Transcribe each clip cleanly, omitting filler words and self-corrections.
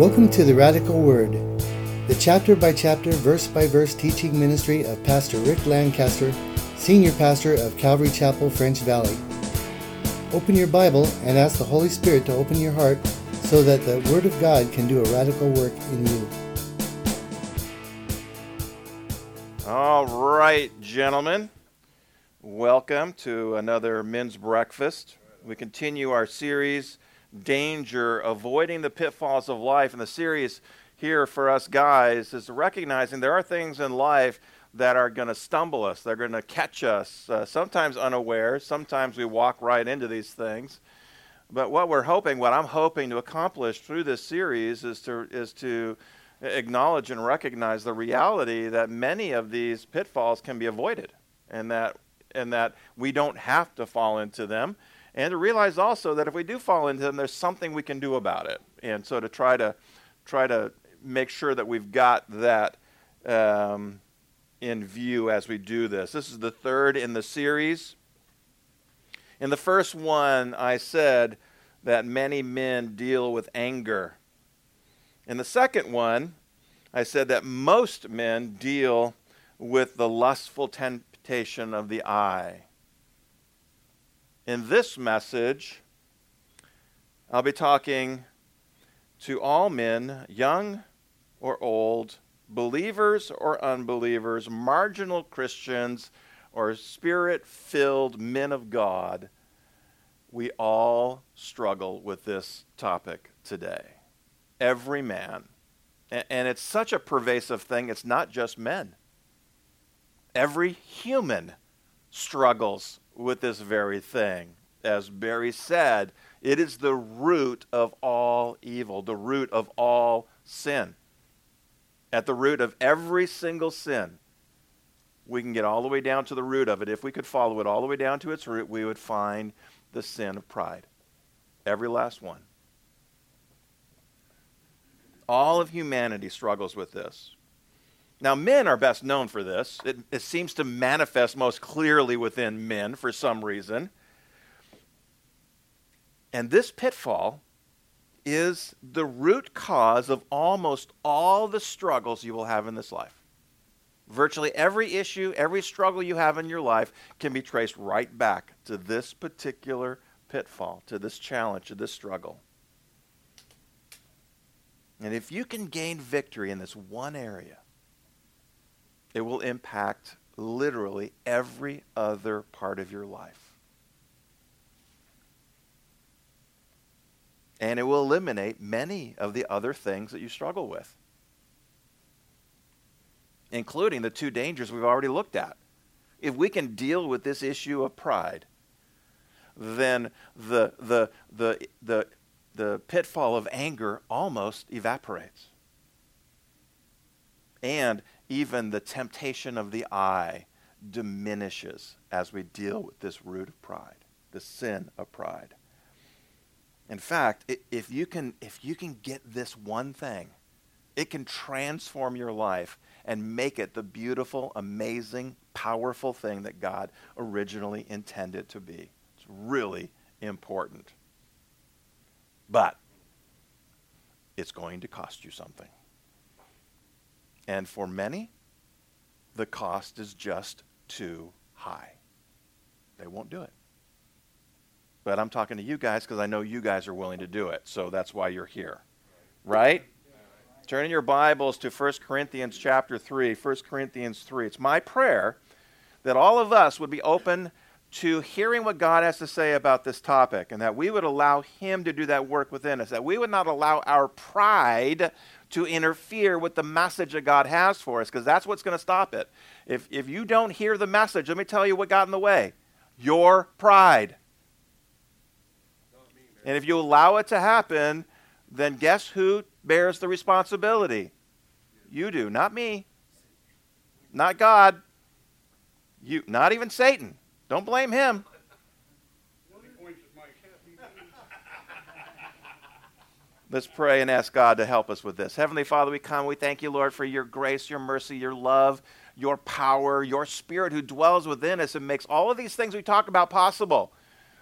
Welcome to the Radical Word, the chapter-by-chapter, verse-by-verse teaching ministry of Pastor Rick Lancaster, Senior Pastor of Calvary Chapel, French Valley. Open your Bible and ask the Holy Spirit to open your heart so that the Word of God can do a radical work in you. All right, gentlemen. Welcome to another men's breakfast. We continue our series, Danger, Avoiding the Pitfalls of Life. And the series here for us guys is recognizing there are things in life that are going to stumble us. They're going to catch us, sometimes unaware. Sometimes we walk right into these things. But what I'm hoping to accomplish through this series is to acknowledge and recognize the reality that many of these pitfalls can be avoided, and that we don't have to fall into them. And to realize also that if we do fall into them, there's something we can do about it. And so to try to make sure that we've got that in view as we do this. This is the third in the series. In the first one, I said that many men deal with anger. In the second one, I said that most men deal with the lustful temptation of the eye. In this message, I'll be talking to all men, young or old, believers or unbelievers, marginal Christians or spirit-filled men of God. We all struggle with this topic today. Every man. And it's such a pervasive thing, it's not just men. Every human struggles with this very thing. As Barry said, it is the root of all evil, the root of all sin. At the root of every single sin, we can get all the way down to the root of it. If we could follow it all the way down to its root, we would find the sin of pride. Every last one. All of humanity struggles with this. Now, men are best known for this. It seems to manifest most clearly within men for some reason. And this pitfall is the root cause of almost all the struggles you will have in this life. Virtually every issue, every struggle you have in your life can be traced right back to this particular pitfall, to this challenge, to this struggle. And if you can gain victory in this one area, it will impact literally every other part of your life. And it will eliminate many of the other things that you struggle with, including the two dangers we've already looked at. If we can deal with this issue of pride, then the pitfall of anger almost evaporates. And even the temptation of the eye diminishes as we deal with this root of pride, the sin of pride. In fact, if you can get this one thing, it can transform your life and make it the beautiful, amazing, powerful thing that God originally intended to be. It's really important. But it's going to cost you something. And for many, the cost is just too high. They won't do it. But I'm talking to you guys because I know you guys are willing to do it. So that's why you're here. Right? Turn in your Bibles to 1 Corinthians chapter 3. 1 Corinthians 3. It's my prayer that all of us would be open to hearing what God has to say about this topic, and that we would allow Him to do that work within us, that we would not allow our pride to interfere with the message that God has for us, because that's what's going to stop it. If you don't hear the message, let me tell you what got in the way. Your pride. And if you allow it to happen, then guess who bears the responsibility? You do, not me. Not God. You, not even Satan. Don't blame him. Let's pray and ask God to help us with this. Heavenly Father, we come. We thank you, Lord, for your grace, your mercy, your love, your power, your Spirit who dwells within us and makes all of these things we talk about possible.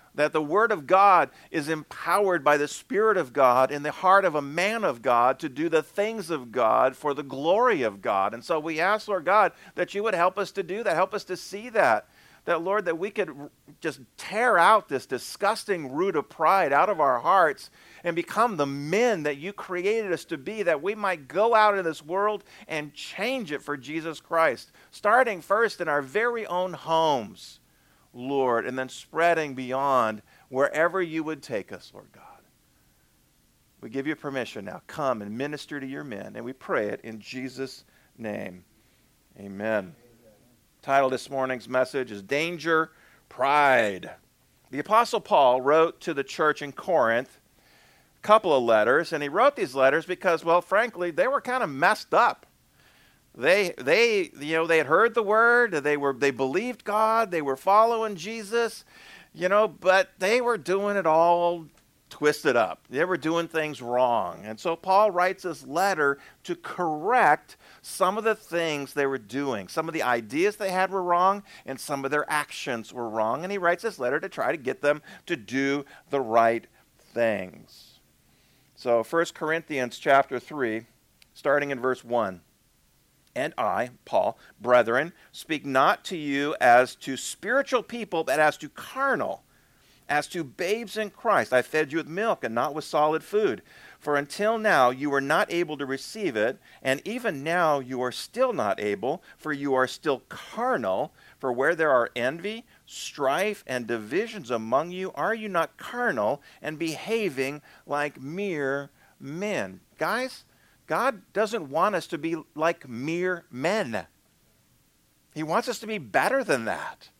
that the Word of God is empowered by the Spirit of God in the heart of a man of God to do the things of God for the glory of God. And so we ask, Lord God, that you would help us to do that, help us to see that, Lord, that we could just tear out this disgusting root of pride out of our hearts and become the men that you created us to be, that we might go out in this world and change it for Jesus Christ, starting first in our very own homes, Lord, and then spreading beyond wherever you would take us, Lord God. We give you permission now. Come and minister to your men, and we pray it in Jesus' name. Amen. Title this morning's message is Danger, Pride. The Apostle Paul wrote to the church in Corinth a couple of letters, and he wrote these letters because, well, frankly, they were kind of messed up. They had heard the word, they believed God, they were following Jesus, but they were doing it all twisted up. They were doing things wrong. And so Paul writes this letter to correct some of the things they were doing. Some of the ideas they had were wrong, and some of their actions were wrong. And he writes this letter to try to get them to do the right things. So 1 Corinthians chapter 3, starting in verse 1. And I, Paul, brethren, speak not to you as to spiritual people, but as to carnal, as to babes in Christ. I fed you with milk and not with solid food. For until now you were not able to receive it, and even now you are still not able, for you are still carnal. For where there are envy, strife, and divisions among you, are you not carnal and behaving like mere men? Guys, God doesn't want us to be like mere men. He wants us to be better than that.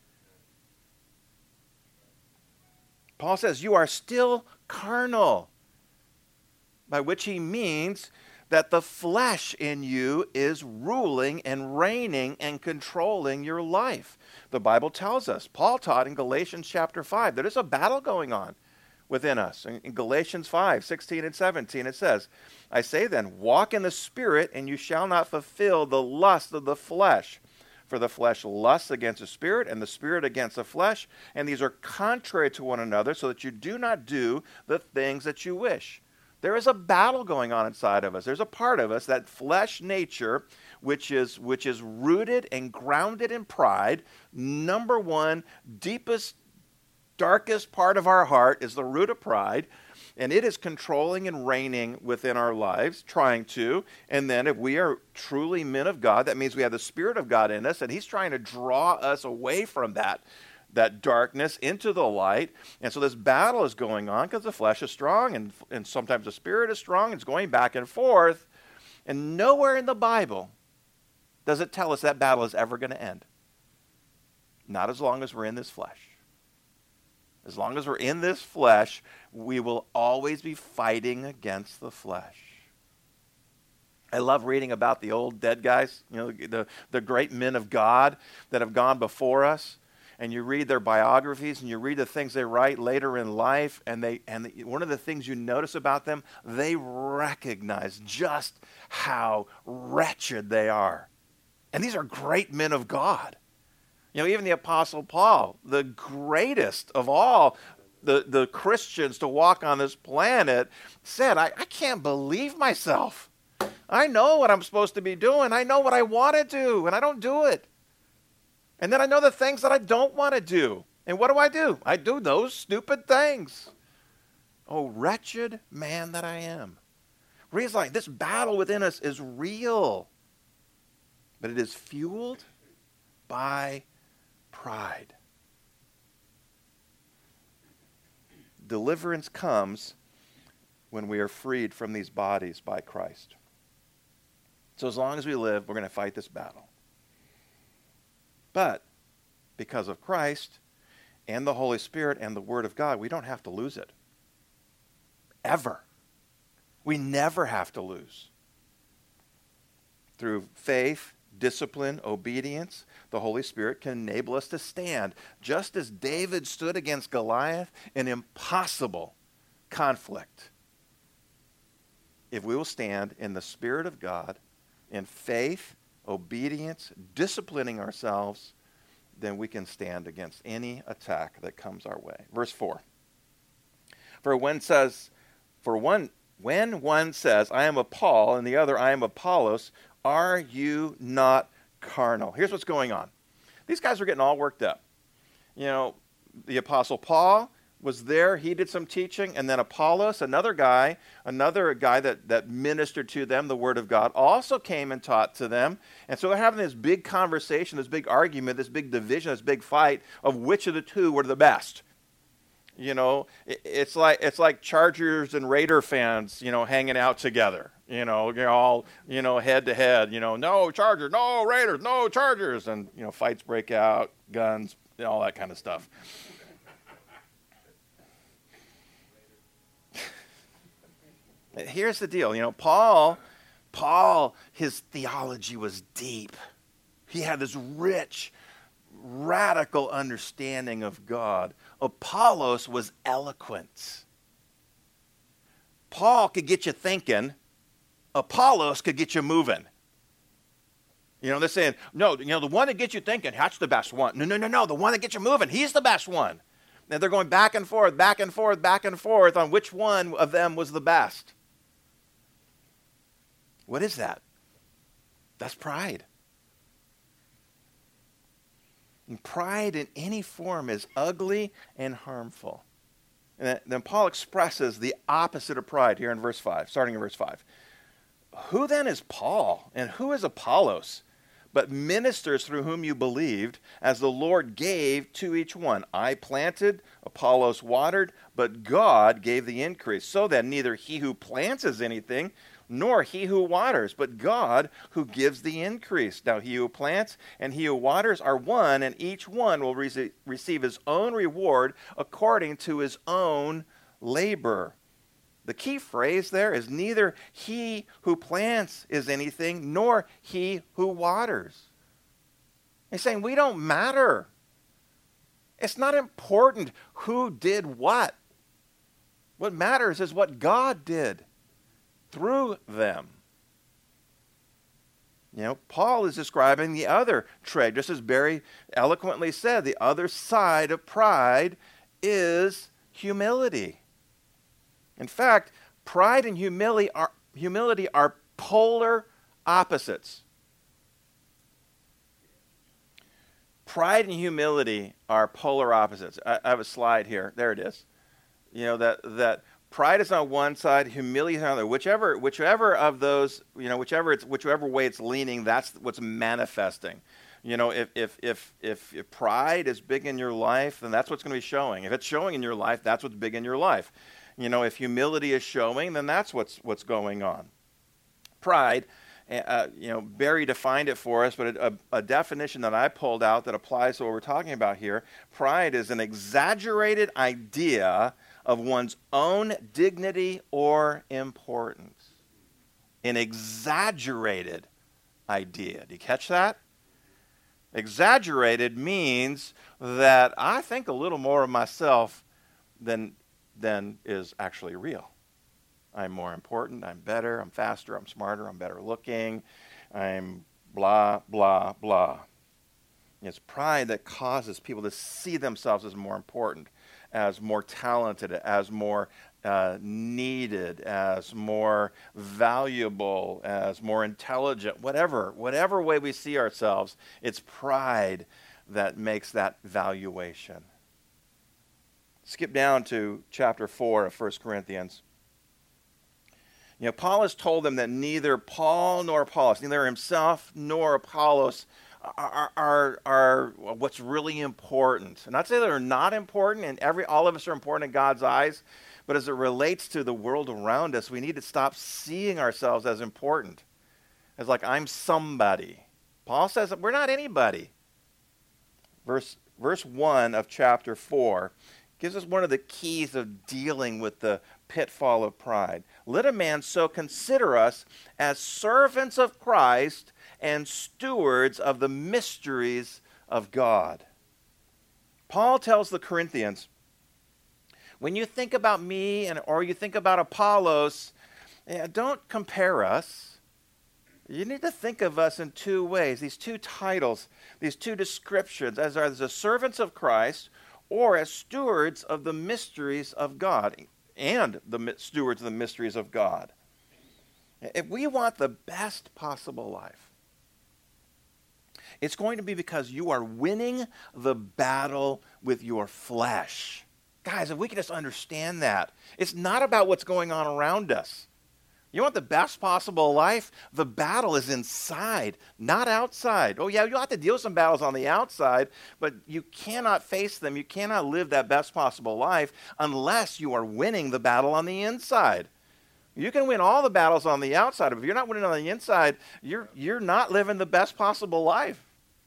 Paul says, you are still carnal, by which he means that the flesh in you is ruling and reigning and controlling your life. The Bible tells us, Paul taught in Galatians chapter 5, that there's a battle going on within us. In Galatians 5, 16 and 17, it says, I say then, walk in the Spirit, and you shall not fulfill the lust of the flesh. For the flesh lusts against the Spirit, and the Spirit against the flesh, and these are contrary to one another, so that you do not do the things that you wish. There is a battle going on inside of us. There's a part of us, that flesh nature, which is rooted and grounded in pride. Number one, deepest, darkest part of our heart is the root of pride. And it is controlling and reigning within our lives, trying to. And then if we are truly men of God, that means we have the Spirit of God in us, and he's trying to draw us away from that darkness into the light. And so this battle is going on because the flesh is strong, and sometimes the Spirit is strong. It's going back and forth. And nowhere in the Bible does it tell us that battle is ever going to end. Not as long as we're in this flesh. As long as we're in this flesh, we will always be fighting against the flesh. I love reading about the old dead guys, the great men of God that have gone before us. And you read their biographies, and you read the things they write later in life, and one of the things you notice about them, they recognize just how wretched they are. And these are great men of God. Even the Apostle Paul, the greatest of all the Christians to walk on this planet, said, I can't believe myself. I know what I'm supposed to be doing. I know what I want to do, and I don't do it. And then I know the things that I don't want to do. And what do? I do those stupid things. Oh, wretched man that I am. Realize this battle within us is real, but it is fueled by pride. Deliverance comes when we are freed from these bodies by Christ. So as long as we live, we're going to fight this battle. But because of Christ and the Holy Spirit and the Word of God, we don't have to lose it. Ever. We never have to lose. Through faith, discipline, obedience, the Holy Spirit can enable us to stand. Just as David stood against Goliath, an impossible conflict. If we will stand in the Spirit of God, in faith, obedience, disciplining ourselves, then we can stand against any attack that comes our way. Verse 4. For when one says, I am of Paul, and the other, I am of Apollos, are you not carnal? Here's what's going on. These guys are getting all worked up. You know, the Apostle Paul was there. He did some teaching. And then Apollos, another guy that ministered to them the word of God, also came and taught to them. And so they're having this big conversation, this big argument, this big division, this big fight of which of the two were the best. You know, it's like Chargers and Raider fans, you know, hanging out together. You know, you're all, you know, head to head, you know, no Chargers, no Raiders, no Chargers. And, you know, fights break out, guns, all that kind of stuff. Here's the deal. You know, Paul, his theology was deep. He had this rich, radical understanding of God. Apollos was eloquent. Paul could get you thinking. Apollos could get you moving. You know, they're saying, no, you know, the one that gets you thinking, that's the best one. No, the one that gets you moving, he's the best one. And they're going back and forth on which one of them was the best. What is that? That's pride. And pride in any form is ugly and harmful. And then Paul expresses the opposite of pride here in verse 5, starting in verse 5. Who then is Paul and who is Apollos, but ministers through whom you believed, as the Lord gave to each one? I planted, Apollos watered, but God gave the increase. So then neither he who plants is anything, nor he who waters, but God who gives the increase. Now he who plants and he who waters are one, and each one will receive his own reward according to his own labor. The key phrase there is neither he who plants is anything, nor he who waters. He's saying we don't matter. It's not important who did what. What matters is what God did through them. You know, Paul is describing the other trait, just as Barry eloquently said, the other side of pride is humility. In fact, pride and humility are polar opposites. Pride and humility are polar opposites. I have a slide here. There it is. You know, that pride is on one side, humility is on the other. Whichever of those, you know, whichever way it's leaning, that's what's manifesting. You know, if pride is big in your life, then that's what's going to be showing. If it's showing in your life, that's what's big in your life. You know, if humility is showing, then that's what's going on. Pride, you know, Barry defined it for us, but a definition that I pulled out that applies to what we're talking about here, pride is an exaggerated idea of one's own dignity or importance. An exaggerated idea. Do you catch that? Exaggerated means that I think a little more of myself than is actually real. I'm more important, I'm better, I'm faster, I'm smarter, I'm better looking, I'm blah, blah, blah. It's pride that causes people to see themselves as more important, as more talented, as more needed, as more valuable, as more intelligent, whatever way we see ourselves, it's pride that makes that valuation. Skip down to chapter 4 of 1 Corinthians. You know, Paul has told them that neither Paul nor Apollos, neither himself nor Apollos are what's really important. And not to say they're not important, and all of us are important in God's eyes, but as it relates to the world around us, we need to stop seeing ourselves as important, as like I'm somebody. Paul says that we're not anybody. Verse 1 of chapter 4 gives us one of the keys of dealing with the pitfall of pride. Let a man so consider us as servants of Christ and stewards of the mysteries of God. Paul tells the Corinthians, when you think about me or you think about Apollos, don't compare us. You need to think of us in two ways, these two titles, these two descriptions, as the servants of Christ or as stewards of the mysteries of God and the stewards of the mysteries of God. If we want the best possible life, it's going to be because you are winning the battle with your flesh. Guys, if we can just understand that, it's not about what's going on around us. You want the best possible life? The battle is inside, not outside. Oh, yeah, you'll have to deal with some battles on the outside, but you cannot face them. You cannot live that best possible life unless you are winning the battle on the inside. You can win all the battles on the outside, but if you're not winning on the inside, you're not living the best possible life.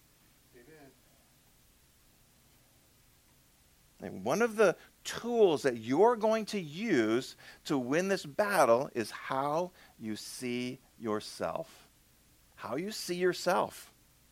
Amen. And one of the tools that you're going to use to win this battle is how you see yourself. How you see yourself.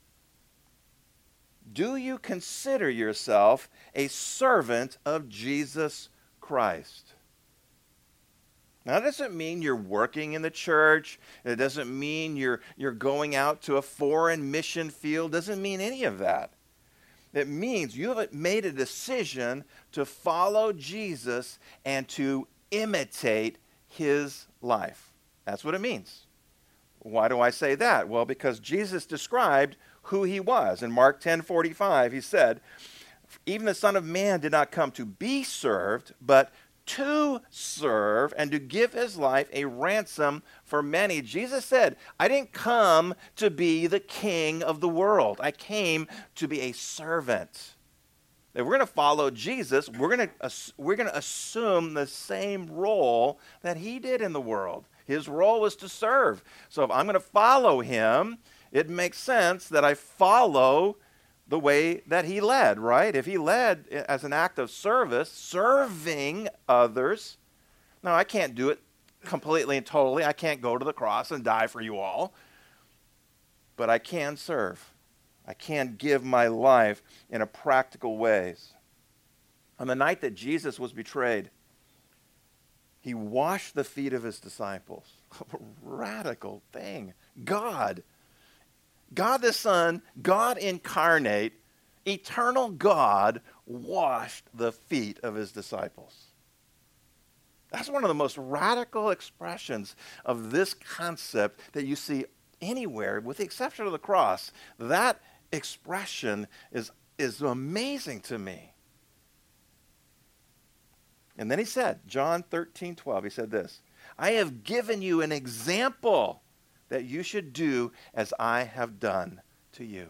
Do you consider yourself a servant of Jesus Christ? Now, that doesn't mean you're working in the church. It doesn't mean you're going out to a foreign mission field. It doesn't mean any of that. It means you have made a decision to follow Jesus and to imitate his life. That's what it means. Why do I say that? Well, because Jesus described who he was. In Mark 10:45, he said, "Even the Son of Man did not come to be served, but to serve and to give his life a ransom for many." Jesus said, I didn't come to be the king of the world. I came to be a servant. If we're going to follow Jesus, we're going to assume the same role that he did in the world. His role was to serve. So if I'm going to follow him, it makes sense that I follow the way that he led, right? If he led as an act of service, serving others, now I can't do it completely and totally. I can't go to the cross and die for you all, but I can serve. I can give my life in a practical ways. On the night that Jesus was betrayed, he washed the feet of his disciples. A radical thing. God the Son, God incarnate, eternal God, washed the feet of his disciples. That's one of the most radical expressions of this concept that you see anywhere, with the exception of the cross. That expression is amazing to me. And then he said, John 13:12, he said this, I have given you an example that you should do as I have done to you.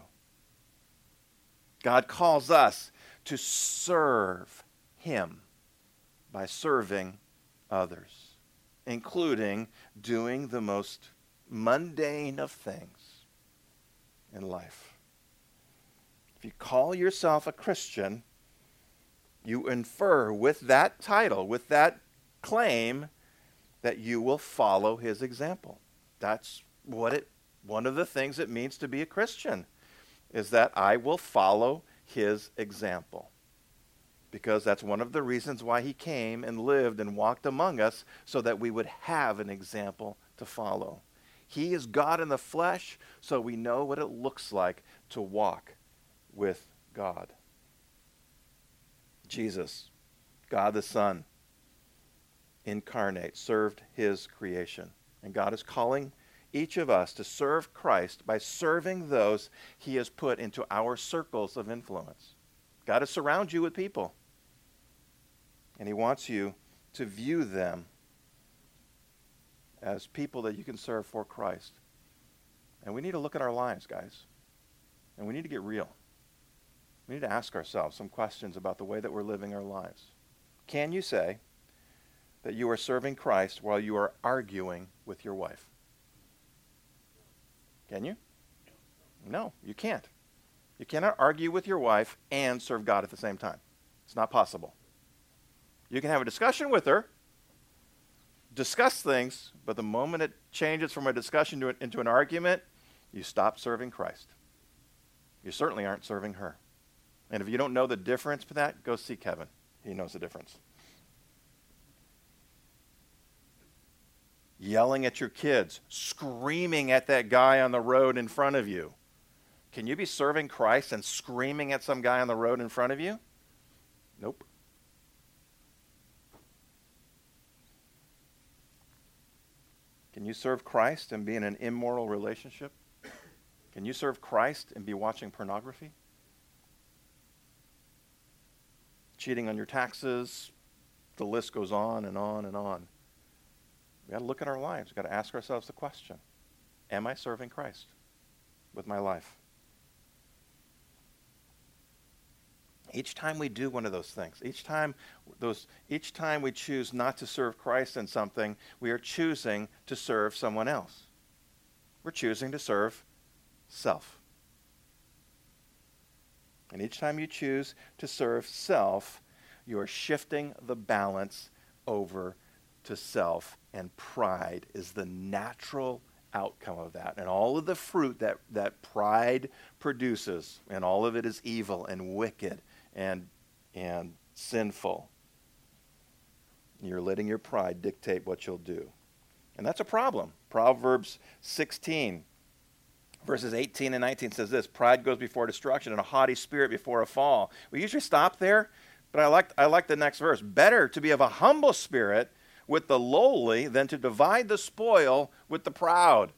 God calls us to serve him by serving others, including doing the most mundane of things in life. If you call yourself a Christian, you infer with that title, with that claim, that you will follow his example. That's one of the things it means to be a Christian, is that I will follow his example. Because that's one of the reasons why he came and lived and walked among us, so that we would have an example to follow. He is God in the flesh, so we know what it looks like to walk with God. Jesus, God the Son, incarnate, served his creation. And God is calling each of us to serve Christ by serving those he has put into our circles of influence. God has surrounded you with people, and he wants you to view them as people that you can serve for Christ. And we need to look at our lives, guys, and we need to get real. We need to ask ourselves some questions about the way that we're living our lives. Can you say that you are serving Christ while you are arguing with your wife? Can you? No, you can't. You cannot argue with your wife and serve God at the same time. It's not possible. You can have a discussion with her, discuss things, but the moment it changes from a discussion into an argument, you stop serving Christ. You certainly aren't serving her. And if you don't know the difference for that, go see Kevin. He knows the difference. yelling at your kids, screaming at that guy on the road in front of you. Can you be serving Christ and screaming at some guy on the road in front of you? Nope. Can you serve Christ and be in an immoral relationship? Can you serve Christ and be watching pornography? Cheating on your taxes? The list goes on and on and on. We've got to look at our lives. We've got to ask ourselves the question, am I serving Christ with my life? Each time we do one of those things, each time we choose not to serve Christ in something, we are choosing to serve someone else. We're choosing to serve self. And each time you choose to serve self, you are shifting the balance over to self, and pride is the natural outcome of that. And all of the fruit that pride produces, and all of it is evil and wicked and sinful. You're letting your pride dictate what you'll do. And that's a problem. Proverbs 16, verses 18 and 19 says this: pride goes before destruction and a haughty spirit before a fall. We usually stop there, but I like the next verse. Better to be of a humble spirit with the lowly than to divide the spoil with the proud.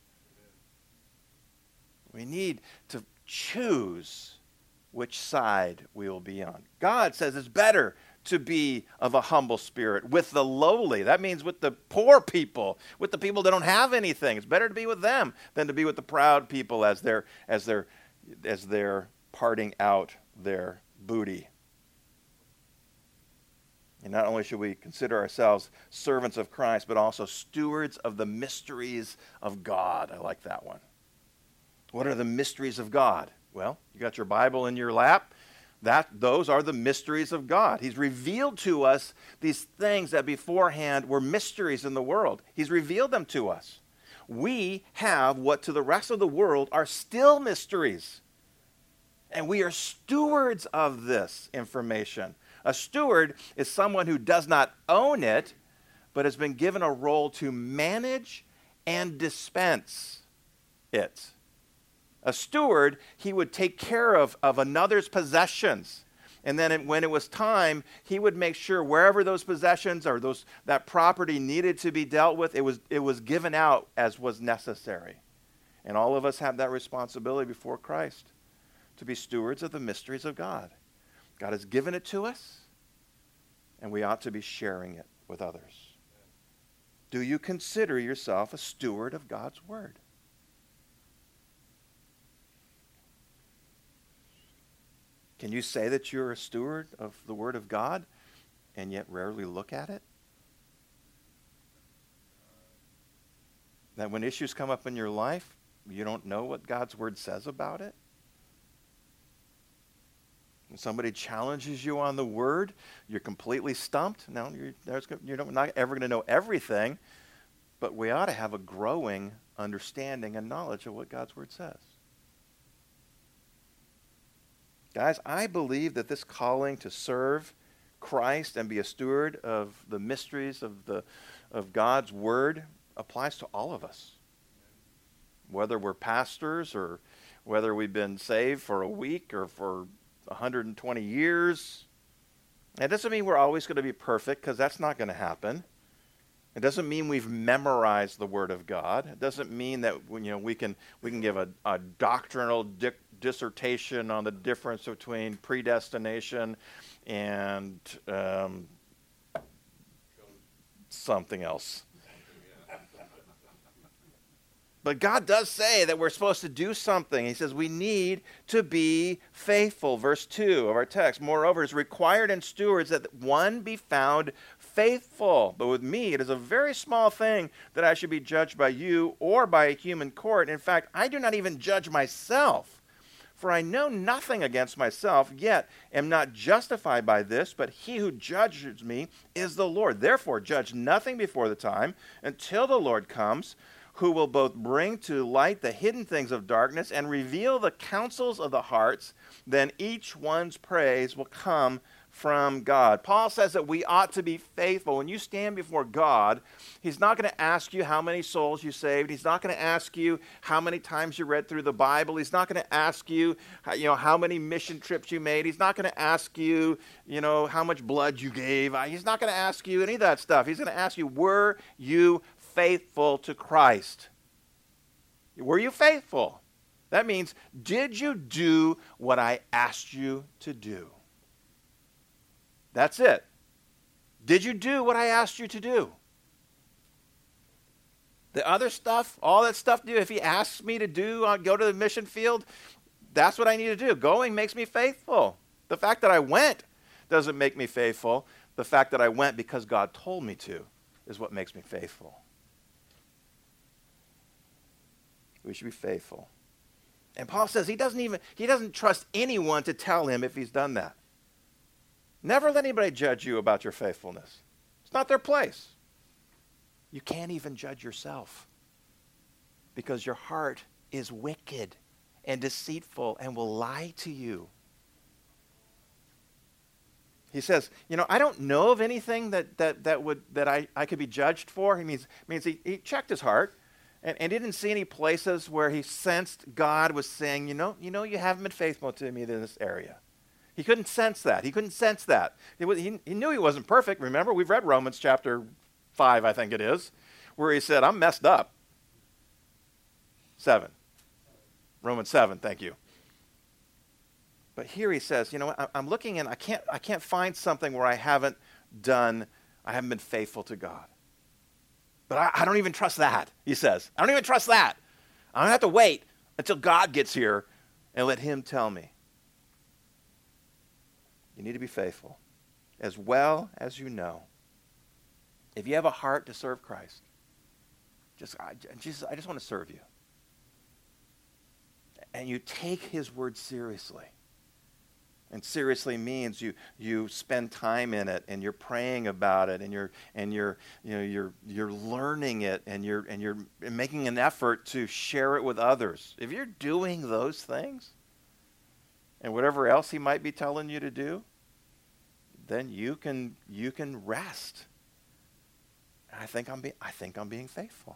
We need to choose which side we will be on. God says it's better to be of a humble spirit with the lowly. That means with the poor people, with the people that don't have anything. It's better to be with them than to be with the proud people as they're parting out their booty. And not only should we consider ourselves servants of Christ, but also stewards of the mysteries of God. I like that one. What are the mysteries of God? Well, you got your Bible in your lap. Those are the mysteries of God. He's revealed to us these things that beforehand were mysteries in the world. He's revealed them to us. We have what to the rest of the world are still mysteries. And we are stewards of this information. A steward is someone who does not own it, but has been given a role to manage and dispense it. A steward, he would take care of another's possessions. And then when it was time, he would make sure wherever those possessions or that property needed to be dealt with, it was given out as was necessary. And all of us have that responsibility before Christ to be stewards of the mysteries of God. God has given it to us, and we ought to be sharing it with others. Do you consider yourself a steward of God's word? Can you say that you're a steward of the Word of God and yet rarely look at it? That when issues come up in your life, you don't know what God's Word says about it? When somebody challenges you on the Word, you're completely stumped? No, you're not ever going to know everything, but we ought to have a growing understanding and knowledge of what God's Word says. Guys, I believe that this calling to serve Christ and be a steward of the mysteries of God's Word applies to all of us. Whether we're pastors or whether we've been saved for a week or for 120 years. It doesn't mean we're always going to be perfect, because that's not going to happen. It doesn't mean we've memorized the Word of God. It doesn't mean that we can give a doctrinal dissertation on the difference between predestination and something else. But God does say that we're supposed to do something. He says we need to be faithful. Verse 2 of our text. Moreover, it's required in stewards that one be found faithful. But with me, it is a very small thing that I should be judged by you or by a human court. In fact, I do not even judge myself. For I know nothing against myself, yet am not justified by this, but he who judges me is the Lord. Therefore, judge nothing before the time until the Lord comes, who will both bring to light the hidden things of darkness and reveal the counsels of the hearts. Then each one's praise will come from God. Paul says that we ought to be faithful. When you stand before God, he's not going to ask you how many souls you saved. He's not going to ask you how many times you read through the Bible. He's not going to ask you, how many mission trips you made. He's not going to ask you, how much blood you gave. He's not going to ask you any of that stuff. He's going to ask you, were you faithful to Christ? Were you faithful? That means, did you do what I asked you to do? That's it. Did you do what I asked you to do? The other stuff, all that stuff, if he asks me to do, I'll go to the mission field, that's what I need to do. Going makes me faithful. The fact that I went doesn't make me faithful. The fact that I went because God told me to is what makes me faithful. We should be faithful. And Paul says he doesn't trust anyone to tell him if he's done that. Never let anybody judge you about your faithfulness. It's not their place. You can't even judge yourself because your heart is wicked and deceitful and will lie to you. He says, I don't know of anything that I could be judged for. He means he checked his heart and didn't see any places where he sensed God was saying, you haven't been faithful to me in this area. He couldn't sense that. He knew he wasn't perfect. Remember, we've read Romans chapter 5, I think it is, where he said, I'm messed up. 7. Romans 7, thank you. But here he says, I'm looking and I can't find something where I haven't been faithful to God. But I don't even trust that, he says. I don't even trust that. I'm going to have to wait until God gets here and let him tell me. You need to be faithful as well as you know. If you have a heart to serve Christ, I just want to serve you. And you take his word seriously. And seriously means you spend time in it and you're praying about it and you're learning it and you're making an effort to share it with others. If you're doing those things and whatever else he might be telling you to do, then you can rest. I think I'm being faithful.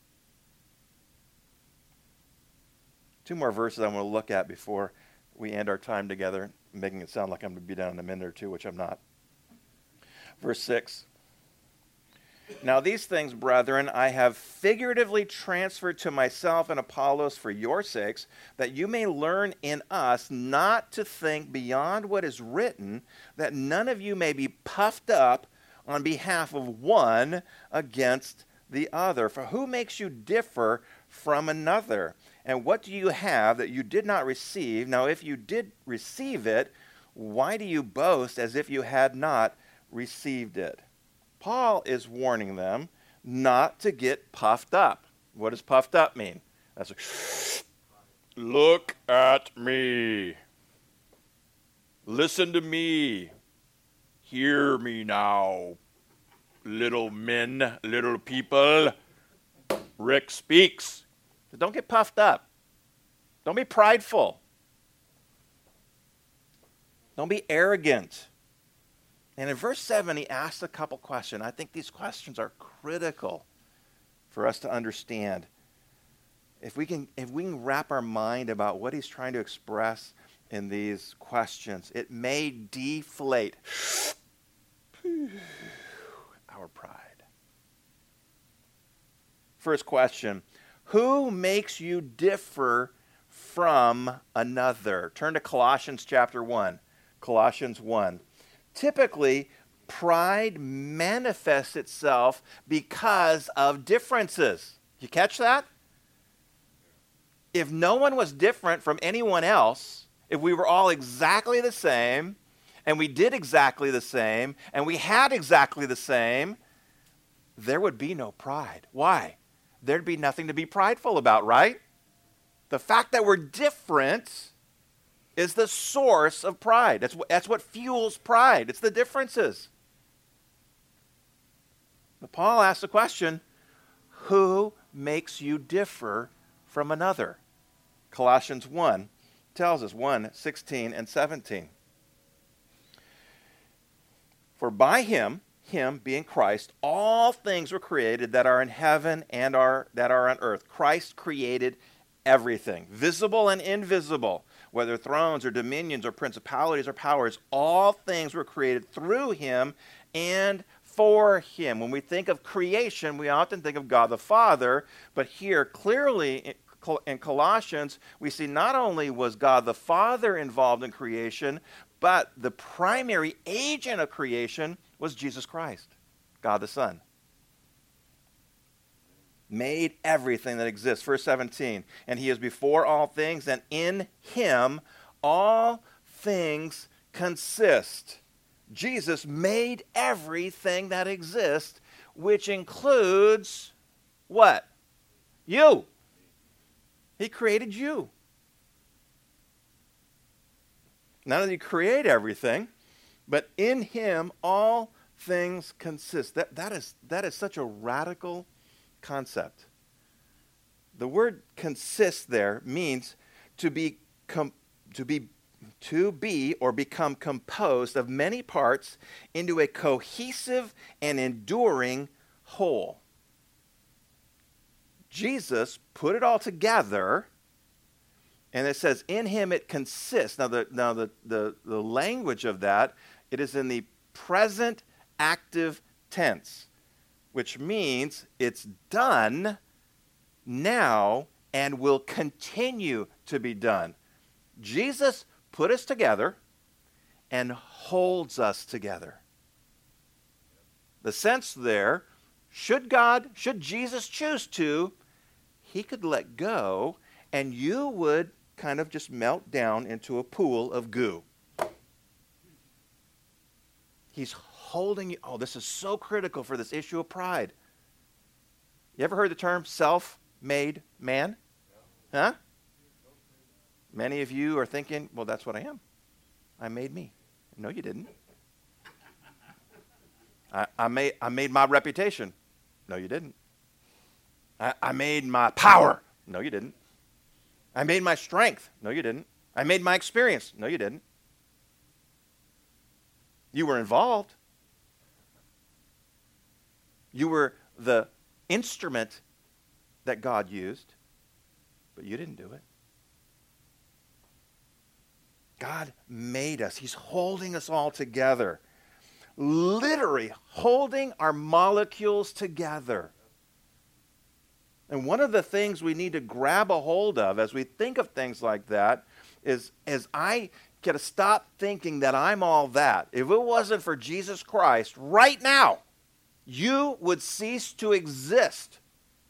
2 more verses I want to look at before we end our time together, making it sound like I'm going to be down in a minute or two, which I'm not. Verse 6. Now these things, brethren, I have figuratively transferred to myself and Apollos for your sakes, that you may learn in us not to think beyond what is written, that none of you may be puffed up on behalf of one against the other. For who makes you differ from another? And what do you have that you did not receive? Now if you did receive it, why do you boast as if you had not received it? Paul is warning them not to get puffed up. What does puffed up mean? That's look at me. Listen to me. Hear me now. Little men, little people. Rick speaks. Don't get puffed up. Don't be prideful. Don't be arrogant. And in verse 7, he asks a couple questions. I think these questions are critical for us to understand. If we can wrap our mind about what he's trying to express in these questions, it may deflate our pride. First question, who makes you differ from another? Turn to Colossians chapter 1. Colossians 1. Typically, pride manifests itself because of differences. You catch that? If no one was different from anyone else, if we were all exactly the same, and we did exactly the same, and we had exactly the same, there would be no pride. Why? There'd be nothing to be prideful about, right? The fact that we're different is the source of pride. That's what fuels pride. It's the differences. But Paul asks the question, who makes you differ from another? Colossians 1 tells us, 1:16 and 17. For by him being Christ, all things were created that are in heaven and that are on earth. Christ created everything, visible and invisible, whether thrones or dominions or principalities or powers. All things were created through him and for him. When we think of creation, we often think of God the Father, but here clearly in Colossians, we see not only was God the Father involved in creation, but the primary agent of creation was Jesus Christ, God the Son. Made everything that exists. Verse 17, and he is before all things, and in him all things consist. Jesus made everything that exists, which includes what? You. He created you. Not only did he create everything, but in him all things consist. That is such a radical concept. The word consist there means to be or become composed of many parts into a cohesive and enduring whole. Jesus put it all together, and it says in him it consists. Now the language of that, it is in the present active tense, which means it's done now and will continue to be done. Jesus put us together and holds us together. The sense there, should Jesus choose to, he could let go and you would kind of just melt down into a pool of goo. He's holding you. Oh, this is so critical for this issue of pride. You ever heard the term self-made man? Huh? Many of you are thinking, well, that's what I am. I made me. No, you didn't. I made my reputation. No, you didn't. I made my power. No, you didn't. I made my strength. No, you didn't. I made my experience. No, you didn't. You were involved. You were the instrument that God used, but you didn't do it. God made us. He's holding us all together. Literally holding our molecules together. And one of the things we need to grab a hold of as we think of things like that is, as I got to stop thinking that I'm all that. If it wasn't for Jesus Christ, right now, you would cease to exist.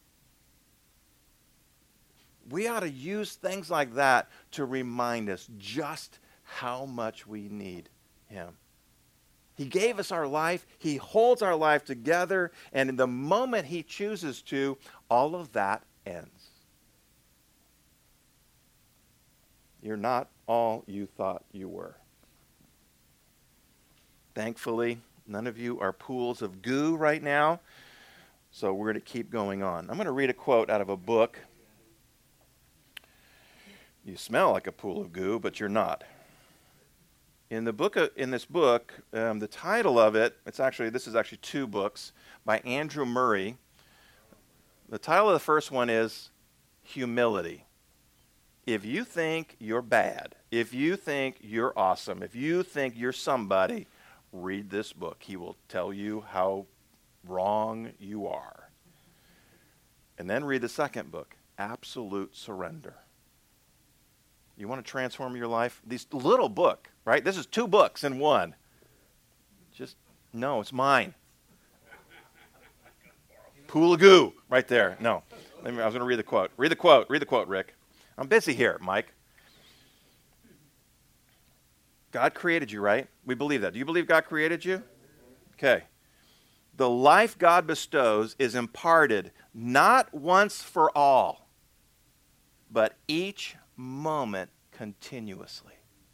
We ought to use things like that to remind us just how much we need him. He gave us our life. He holds our life together. And in the moment he chooses to, all of that ends. You're not all you thought you were. Thankfully, none of you are pools of goo right now. So we're going to keep going on. I'm going to read a quote out of a book. You smell like a pool of goo, but you're not. In this book, the title of it, this is actually two books by Andrew Murray. The title of the first one is Humility. If you think you're bad, if you think you're awesome, if you think you're somebody, read this book. He will tell you how wrong you are. And then read the second book, Absolute Surrender. You want to transform your life? This little book, right? This is two books in one. No, it's mine. Pool of goo, right there. No, I was going to read the quote. Read the quote, Rick. I'm busy here, Mike. God created you, right? We believe that. Do you believe God created you? Okay. The life God bestows is imparted not once for all, but each moment continuously.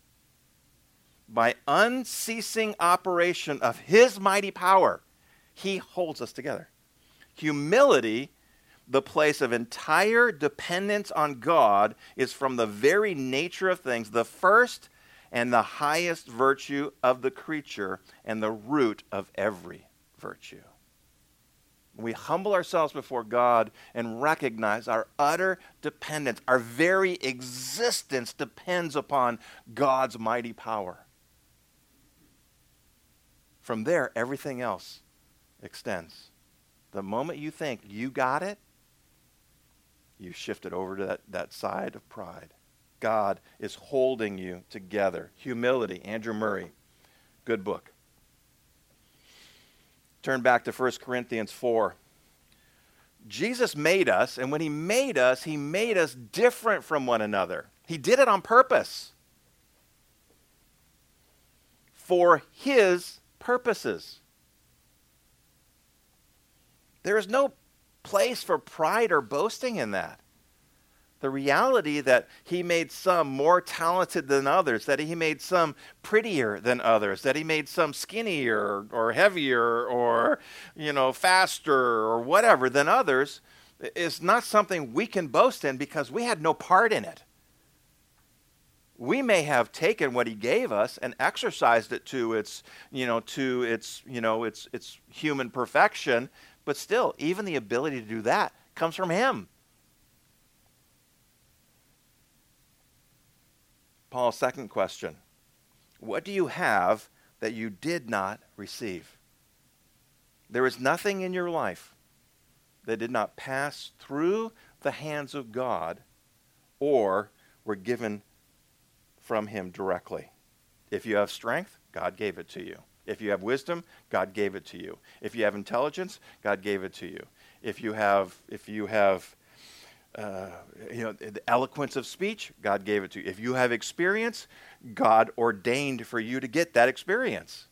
By unceasing operation of his mighty power, he holds us together. Humility, the place of entire dependence on God, is from the very nature of things the first and the highest virtue of the creature and the root of every virtue. We humble ourselves before God and recognize our utter dependence. Our very existence depends upon God's mighty power. From there, everything else extends. The moment you think you got it, you shift it over to that side of pride. God is holding you together. Humility, Andrew Murray. Good book. Turn back to 1 Corinthians 4. Jesus made us, and when he made us different from one another. He did it on purpose. For his purposes. There is no place for pride or boasting in that. The reality that he made some more talented than others, that he made some prettier than others, that he made some skinnier or heavier or, faster or whatever than others is not something we can boast in because we had no part in it. We may have taken what he gave us and exercised it to its human perfection, but still, even the ability to do that comes from him. Paul's second question, what do you have that you did not receive? There is nothing in your life that did not pass through the hands of God or were given from him directly. If you have strength, God gave it to you. If you have wisdom, God gave it to you. If you have intelligence, God gave it to you. If you have the eloquence of speech, God gave it to you. If you have experience, God ordained for you to get that experience.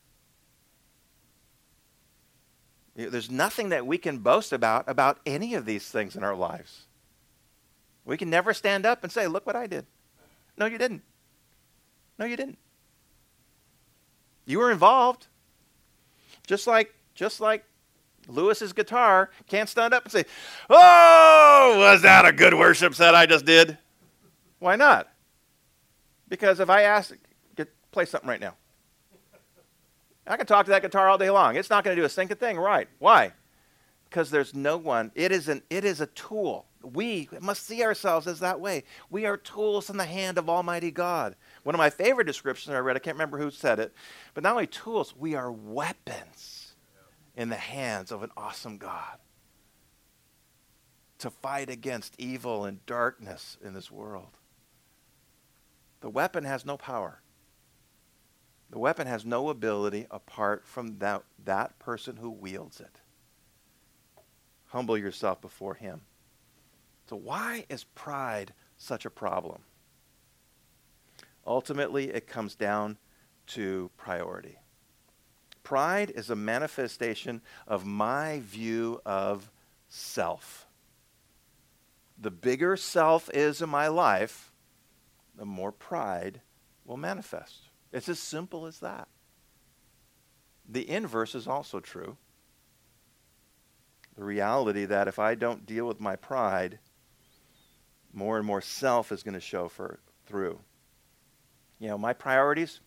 There's nothing that we can boast about any of these things in our lives. We can never stand up and say, look what I did. No, you didn't. No, you didn't. You were involved. Just like Lewis's guitar can't stand up and say, oh, was that a good worship set I just did? Why not? Because if I ask, play something right now. I can talk to that guitar all day long. It's not going to do a single thing right. Why? Because there's no one. It is a tool. We must see ourselves as that way. We are tools in the hand of Almighty God. One of my favorite descriptions I read, I can't remember who said it, but not only tools, we are weapons in the hands of an awesome God to fight against evil and darkness in this world. The weapon has no power. The weapon has no ability apart from that person who wields it. Humble yourself before him. So why is pride such a problem? Ultimately, it comes down to priority. Pride is a manifestation of my view of self. The bigger self is in my life, the more pride will manifest. It's as simple as that. The inverse is also true. The reality that if I don't deal with my pride, more and more self is going to show through. My priorities,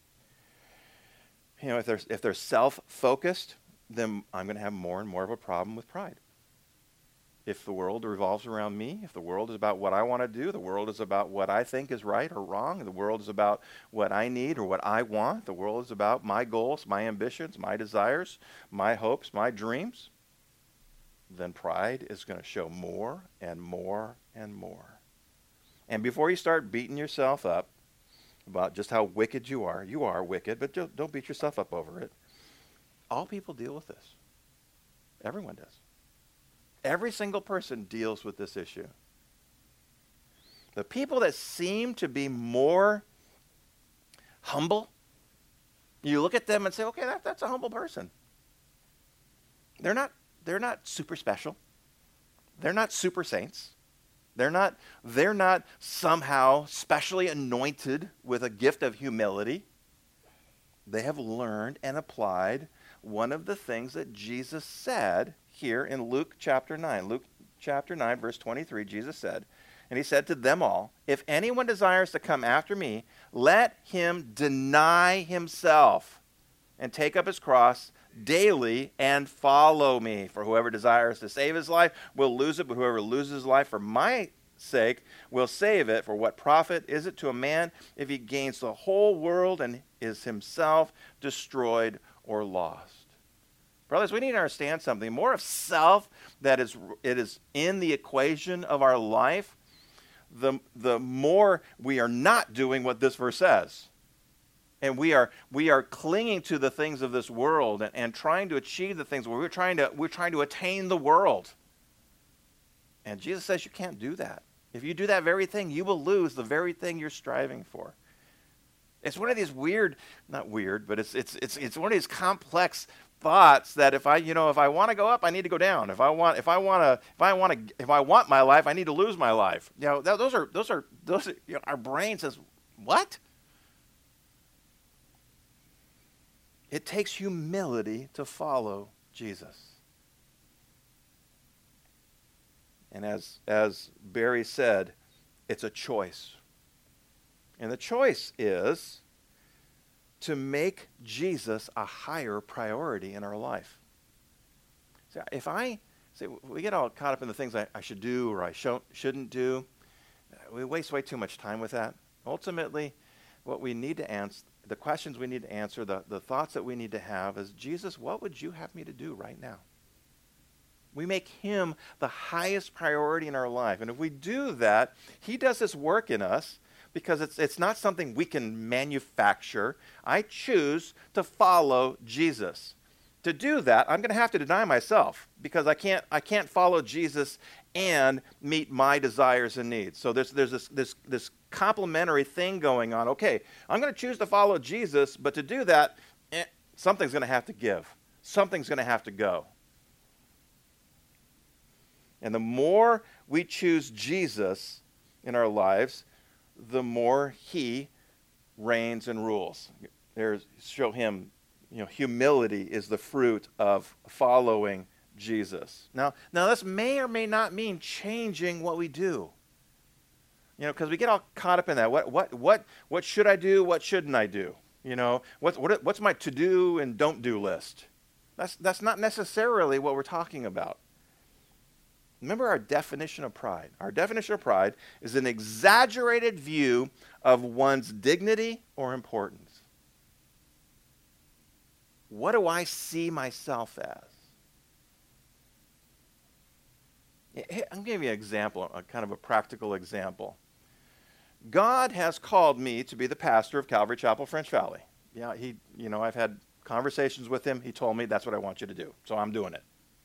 if they're self-focused, then I'm going to have more and more of a problem with pride. If the world revolves around me, if the world is about what I want to do, the world is about what I think is right or wrong, the world is about what I need or what I want, the world is about my goals, my ambitions, my desires, my hopes, my dreams, then pride is going to show more and more and more. And before you start beating yourself up about just how wicked you are wicked, but don't beat yourself up over it. All people deal with this. Everyone does. Every single person deals with this issue. The people that seem to be more humble, you look at them and say, okay, that's a humble person. They're not super special. They're not super saints. They're not somehow specially anointed with a gift of humility. They have learned and applied one of the things that Jesus said here in Luke chapter 9. Luke chapter 9, verse 23, Jesus said, And he said to them all, if anyone desires to come after me, let him deny himself and take up his cross daily and follow me. For whoever desires to save his life will lose it, but whoever loses his life for my sake will save it. For what profit is it to a man if he gains the whole world and is himself destroyed or lost? Brothers, we need to understand something. More of self that it is in the equation of our life, the more we are not doing what this verse says. And we are clinging to the things of this world and trying to achieve the things where we're trying to attain the world. And Jesus says you can't do that. If you do that very thing, you will lose the very thing you're striving for. It's one of these not weird, but it's one of these complex thoughts that if I want to go up, I need to go down. If I want my life, I need to lose my life. Those are our brain says, what? It takes humility to follow Jesus. And as Barry said, it's a choice. And the choice is to make Jesus a higher priority in our life. So if we get all caught up in the things I should do or I shouldn't do, we waste way too much time with that. Ultimately, what we need to answer, the questions we need to answer, the thoughts that we need to have is, Jesus, what would you have me to do right now? We make him the highest priority in our life. And if we do that, he does this work in us because it's not something we can manufacture. I choose to follow Jesus. To do that, I'm going to have to deny myself because I can't follow Jesus and meet my desires and needs. So there's this complementary thing going on. Okay, I'm going to choose to follow Jesus, but to do that, something's going to have to give. Something's going to have to go. And the more we choose Jesus in our lives, the more he reigns and rules. Show him, humility is the fruit of following Jesus. Now this may or may not mean changing what we do. Because we get all caught up in that. What should I do? What shouldn't I do? What's my to-do and don't-do list? That's not necessarily what we're talking about. Remember our definition of pride. Our definition of pride is an exaggerated view of one's dignity or importance. What do I see myself as? I'm going to give you an example, a kind of a practical example. God has called me to be the pastor of Calvary Chapel, French Valley. Yeah, I've had conversations with him. He told me that's what I want you to do, so I'm doing it.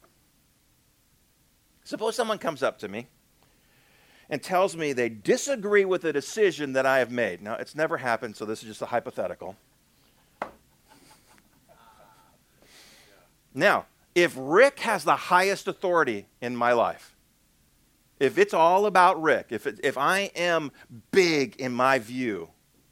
Suppose someone comes up to me and tells me they disagree with a decision that I have made. Now, it's never happened, so this is just a hypothetical. Now, if Rick has the highest authority in my life, if it's all about Rick, if I am big in my view,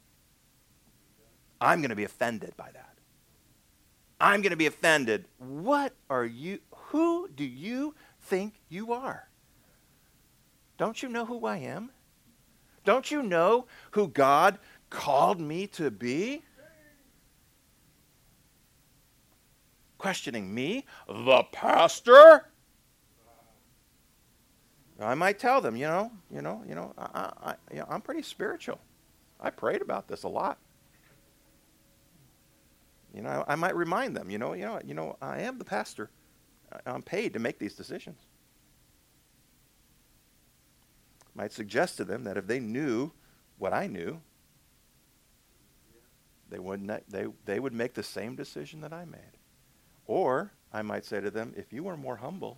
I'm going to be offended by that. I'm going to be offended. Who do you think you are? Don't you know who I am? Don't you know who God called me to be? Questioning me, the pastor? I might tell them, I'm pretty spiritual. I prayed about this a lot. I might remind them, I am the pastor. I'm paid to make these decisions. Might suggest to them that if they knew what I knew, they would make the same decision that I made. Or I might say to them, if you were more humble,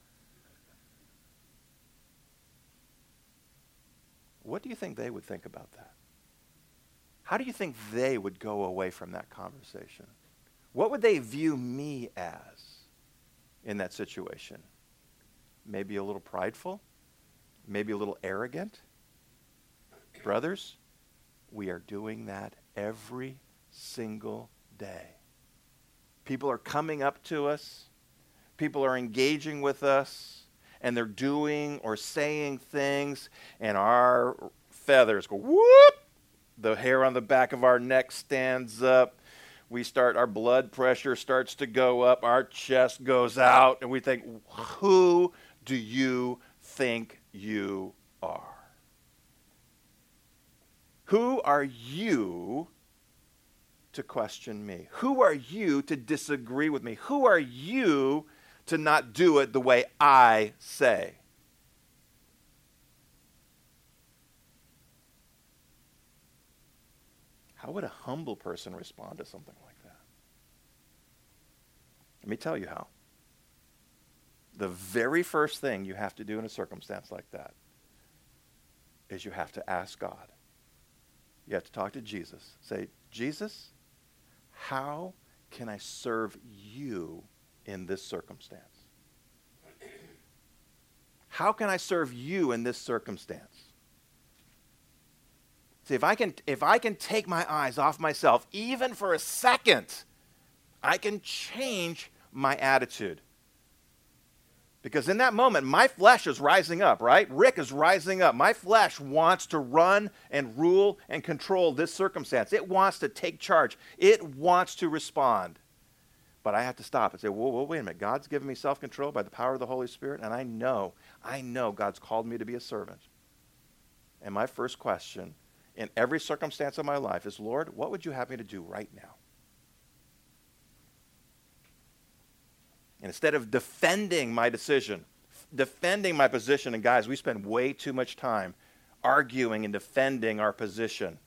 what do you think they would think about that? How do you think they would go away from that conversation? What would they view me as in that situation? Maybe a little prideful? Maybe a little arrogant? Brothers, we are doing that every single day. People are coming up to us. People are engaging with us. and they're doing or saying things, and our feathers go whoop. The hair on the back of our neck stands up. Our blood pressure starts to go up. Our chest goes out, and we think, who do you think you are? Who are you to question me? Who are you to disagree with me? Who are you to not do it the way I say? How would a humble person respond to something like that? Let me tell you how. The very first thing you have to do in a circumstance like that is you have to ask God. You have to talk to Jesus. Say, Jesus, how can I serve you in this circumstance? How can I serve you in this circumstance? See, if I can take my eyes off myself, even for a second, I can change my attitude. Because in that moment, my flesh is rising up, right? Rick is rising up. My flesh wants to run and rule and control this circumstance. It wants to take charge. It wants to respond. But I have to stop and say, whoa, wait a minute. God's given me self-control by the power of the Holy Spirit, and I know God's called me to be a servant. And my first question in every circumstance of my life is, Lord, what would you have me to do right now? And instead of defending my decision, defending my position, and guys, we spend way too much time arguing and defending our position.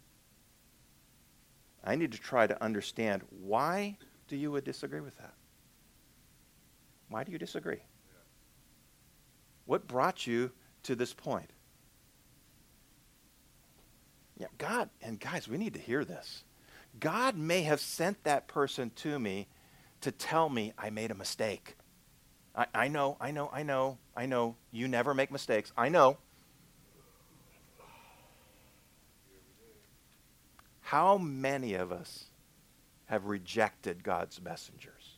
I need to try to understand, why do you disagree with that? Why do you disagree? What brought you to this point? Yeah, God, and guys, we need to hear this. God may have sent that person to me to tell me I made a mistake. I know. You never make mistakes. I know. How many of us have rejected God's messengers?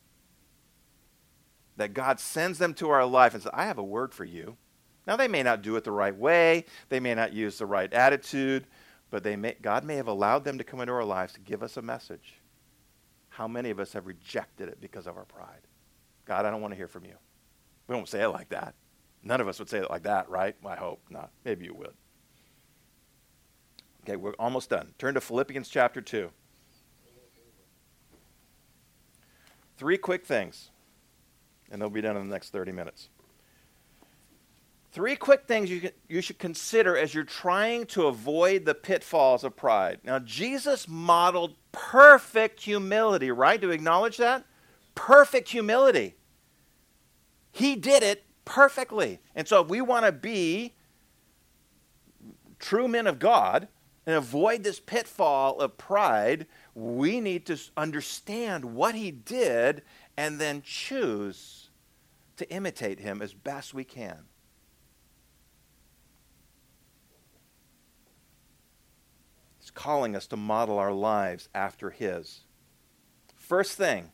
That God sends them to our life and says, I have a word for you. Now, they may not do it the right way. They may not use the right attitude. But God may have allowed them to come into our lives to give us a message. How many of us have rejected it because of our pride? God, I don't want to hear from you. We don't say it like that. None of us would say it like that, right? I hope not. Maybe you would. Okay, we're almost done. Turn to Philippians chapter 2. 3 quick things, and they'll be done in the next 30 minutes. 3 quick things you should consider as you're trying to avoid the pitfalls of pride. Now, Jesus modeled perfect humility, right? Do we acknowledge that? Perfect humility. He did it perfectly. And so if we want to be true men of God and avoid this pitfall of pride, we need to understand what he did and then choose to imitate him as best we can. He's calling us to model our lives after his. First thing,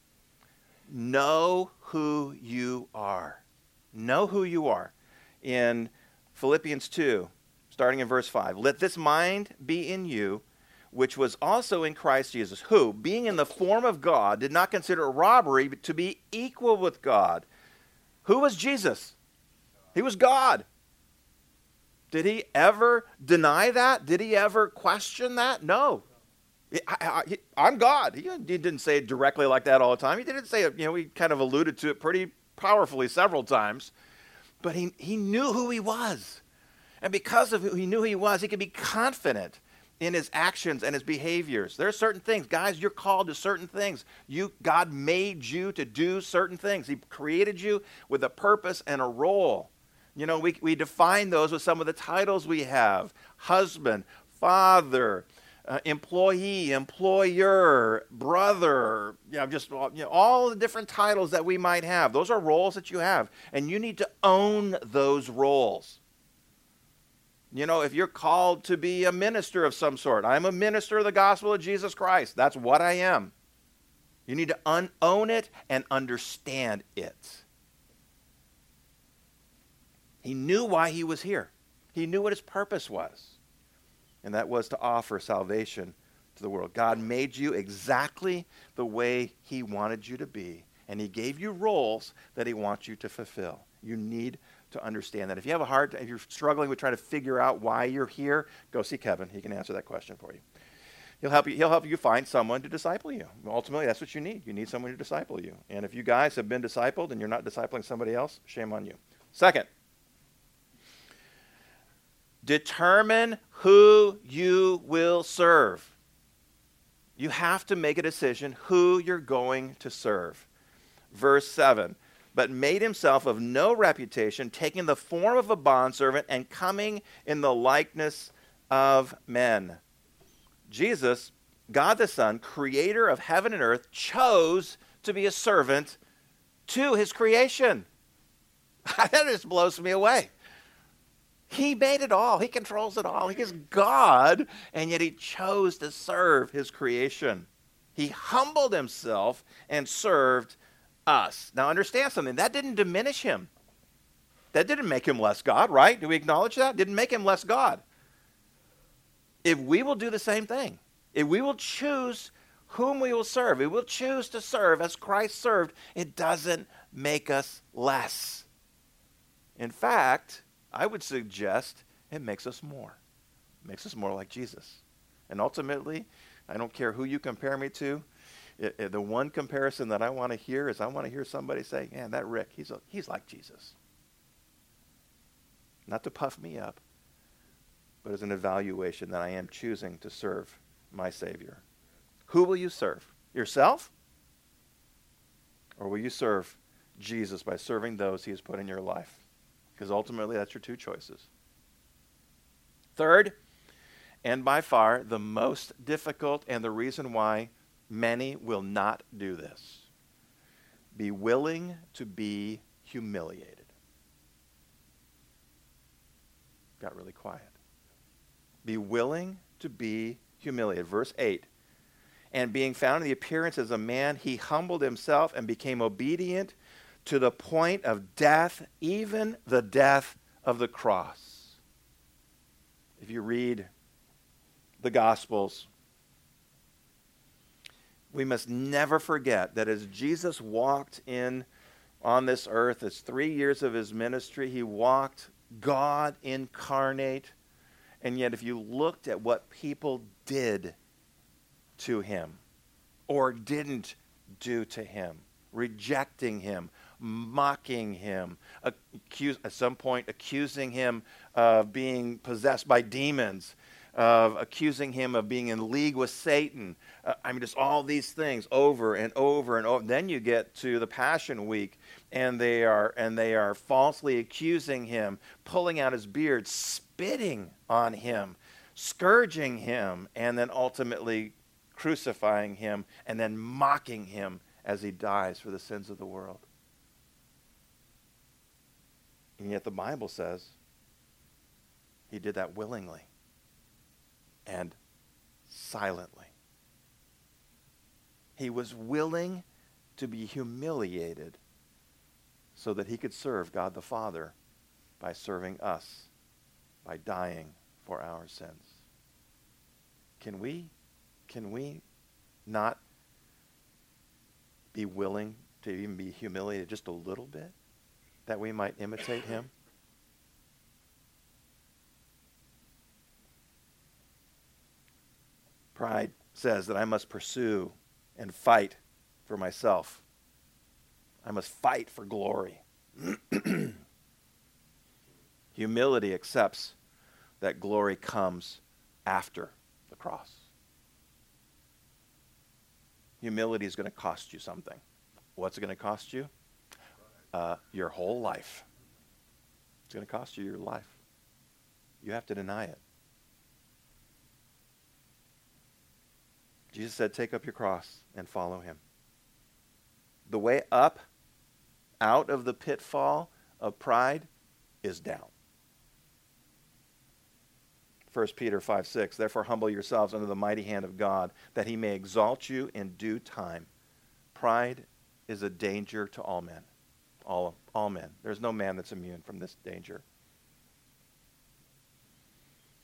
know who you are. Know who you are. In Philippians 2, starting in verse 5, let this mind be in you, which was also in Christ Jesus, who, being in the form of God, did not consider robbery to be equal with God. Who was Jesus? He was God. Did he ever deny that? Did he ever question that? No. I'm God. He didn't say it directly like that all the time. He didn't say it, he kind of alluded to it pretty powerfully several times. But he knew who he was. And because of who he knew who he was, he could be confident in his actions and his behaviors. There are certain things. Guys, you're called to certain things. God made you to do certain things. He created you with a purpose and a role. We define those with some of the titles we have. Husband, father, employee, employer, brother, all the different titles that we might have. Those are roles that you have. And you need to own those roles. If you're called to be a minister of some sort, I'm a minister of the gospel of Jesus Christ. That's what I am. You need to own it and understand it. He knew why he was here. He knew what his purpose was. And that was to offer salvation to the world. God made you exactly the way he wanted you to be. And he gave you roles that he wants you to fulfill. You need to understand that. If you have a hard time, if you're struggling with trying to figure out why you're here, go see Kevin. He can answer that question for you. He'll help you find someone to disciple you. Ultimately, that's what you need. You need someone to disciple you. And if you guys have been discipled and you're not discipling somebody else, shame on you. Second, determine who you will serve. You have to make a decision who you're going to serve. Verse 7, but made himself of no reputation, taking the form of a bondservant and coming in the likeness of men. Jesus, God the Son, creator of heaven and earth, chose to be a servant to his creation. That just blows me away. He made it all. He controls it all. He is God, and yet he chose to serve his creation. He humbled himself and served us. Now understand something. That didn't diminish him. That didn't make him less God, right? Do we acknowledge that? Didn't make him less God. If we will do the same thing, if we will choose whom we will serve, we will choose to serve as Christ served, it doesn't make us less. In fact, I would suggest it makes us more. It makes us more like Jesus. And ultimately, I don't care who you compare me to, the one comparison that I want to hear is I want to hear somebody say, man, that Rick, he's like Jesus. Not to puff me up, but as an evaluation that I am choosing to serve my Savior. Who will you serve? Yourself? Or will you serve Jesus by serving those he has put in your life? Because ultimately that's your two choices. Third, and by far the most difficult and the reason why many will not do this, be willing to be humiliated. Got really quiet. Be willing to be humiliated. Verse 8, and being found in the appearance as a man, he humbled himself and became obedient to the point of death, even the death of the cross. If you read the Gospels, we must never forget that as Jesus walked in on this earth, as 3 years of his ministry, he walked God incarnate. And yet if you looked at what people did to him or didn't do to him, rejecting him, mocking him, at some point accusing him of being possessed by demons, of accusing him of being in league with Satan. Just all these things over and over and over. Then you get to the Passion Week, and they are falsely accusing him, pulling out his beard, spitting on him, scourging him, and then ultimately crucifying him, and then mocking him as he dies for the sins of the world. And yet the Bible says he did that willingly and silently. He was willing to be humiliated so that he could serve God the Father by serving us, by dying for our sins. Can we not be willing to even be humiliated just a little bit, that we might imitate him? Pride says that I must pursue and fight for myself. I must fight for glory. Humility accepts that glory comes after the cross. Humility is going to cost you something. What's it going to cost you? Your whole life. It's going to cost you your life. You have to deny it. Jesus said, take up your cross and follow him. The way up, out of the pitfall of pride, is down. 1 Peter 5:6, therefore humble yourselves under the mighty hand of God, that he may exalt you in due time. Pride is a danger to all men. All men. There's no man that's immune from this danger.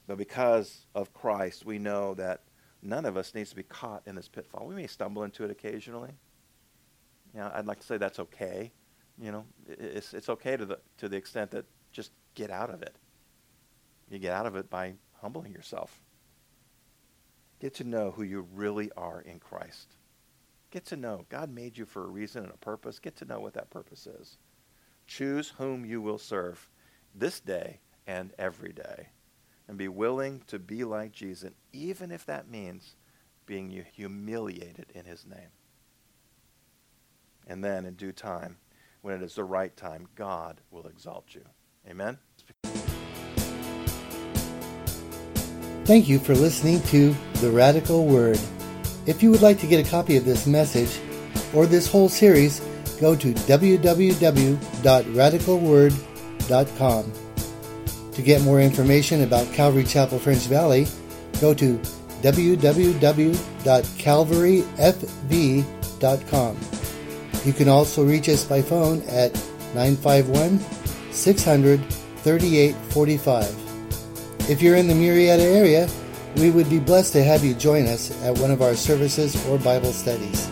But because of Christ, we know that none of us needs to be caught in this pitfall. We may stumble into it occasionally. I'd like to say that's okay. It's okay to the extent that just get out of it. You get out of it by humbling yourself. Get to know who you really are in Christ. Get to know God made you for a reason and a purpose. Get to know what that purpose is. Choose whom you will serve this day and every day. And be willing to be like Jesus, even if that means being humiliated in his name. And then in due time, when it is the right time, God will exalt you. Amen? Thank you for listening to The Radical Word. If you would like to get a copy of this message or this whole series, go to www.radicalword.com. To get more information about Calvary Chapel French Valley, go to www.calvaryfv.com. You can also reach us by phone at 951-600-3845. If you're in the Murrieta area, we would be blessed to have you join us at one of our services or Bible studies.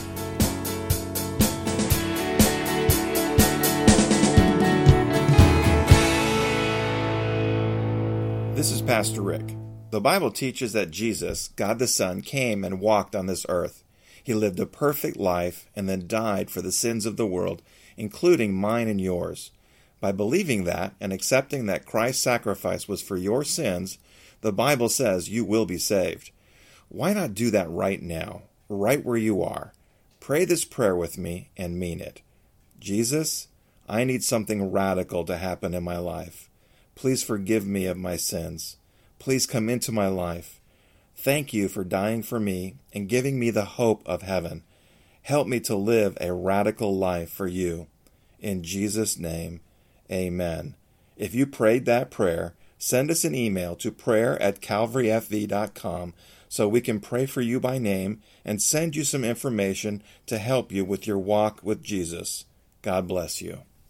This is Pastor Rick. The Bible teaches that Jesus, God the Son, came and walked on this earth. He lived a perfect life and then died for the sins of the world, including mine and yours. By believing that and accepting that Christ's sacrifice was for your sins, the Bible says you will be saved. Why not do that right now, right where you are? Pray this prayer with me and mean it. Jesus, I need something radical to happen in my life. Please forgive me of my sins. Please come into my life. Thank you for dying for me and giving me the hope of heaven. Help me to live a radical life for you. In Jesus' name, amen. If you prayed that prayer, send us an email to prayer@calvaryfv.com so we can pray for you by name and send you some information to help you with your walk with Jesus. God bless you.